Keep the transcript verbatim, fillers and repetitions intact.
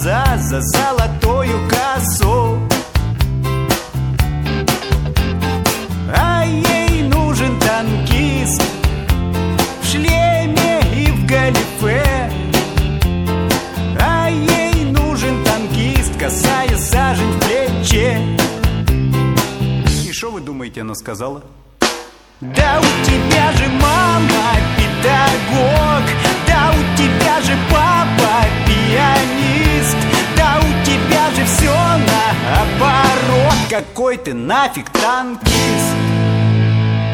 глаза за золотою косу. А ей нужен танкист в шлеме и в галифе. А ей нужен танкист, косая сажень в плече. И что вы думаете, она сказала? Да у тебя же мама педагог, да у тебя же папа пианист, да у тебя же все наоборот. Какой ты нафиг танкист?